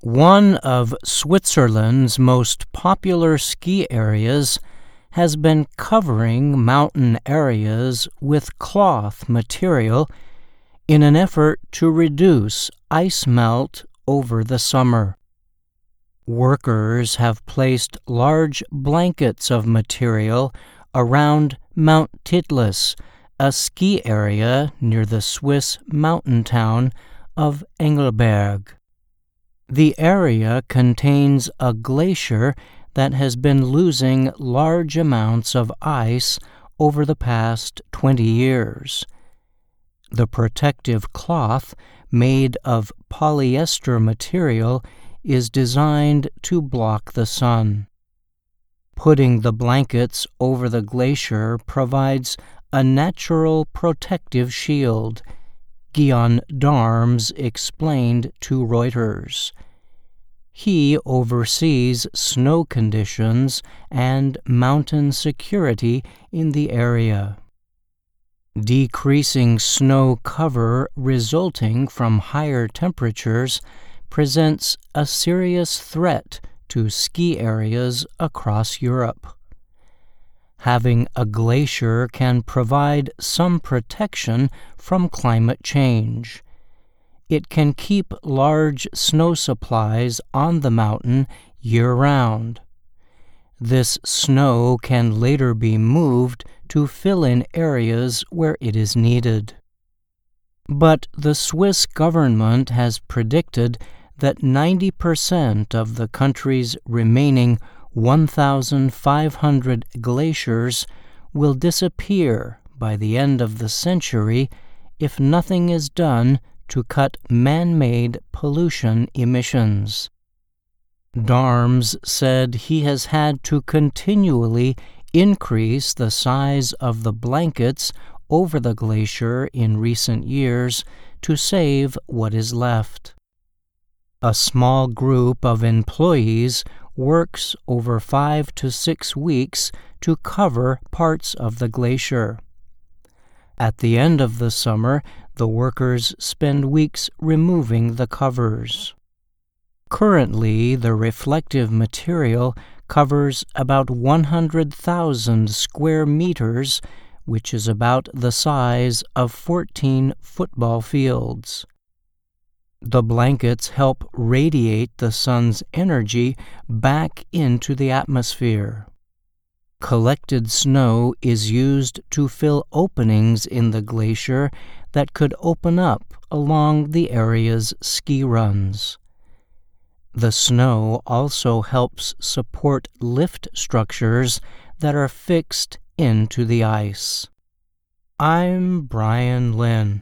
One of Switzerland's most popular ski areas has been covering mountain areas with cloth material in an effort to reduce ice melt over the summer. Workers have placed large blankets of material around Mount Titlis, a ski area near the Swiss mountain town of Engelberg. The area contains a glacier that has been losing large amounts of ice over the past 20 years. The protective cloth, made of polyester material, is designed to block the sun. Putting the blankets over the glacier provides a natural protective shield, Guillaume Darmes explained to Reuters. He oversees snow conditions and mountain security in the area. Decreasing snow cover resulting from higher temperatures presents a serious threat to ski areas across Europe. Having a glacier can provide some protection from climate change. It can keep large snow supplies on the mountain year-round. This snow can later be moved to fill in areas where it is needed. But the Swiss government has predicted that 90% of the country's remaining 1,500 glaciers will disappear by the end of the century if nothing is done to cut man-made pollution emissions. Darmes said he has had to continually increase the size of the blankets over the glacier in recent years to save what is left. A small group of employees works over 5 to 6 weeks to cover parts of the glacier. At the end of the summer, the workers spend weeks removing the covers. Currently, the reflective material covers about 100,000 square meters, which is about the size of 14 football fields. The blankets help radiate the sun's energy back into the atmosphere. Collected snow is used to fill openings in the glacier that could open up along the area's ski runs. The snow also helps support lift structures that are fixed into the ice. I'm Brian Lynn.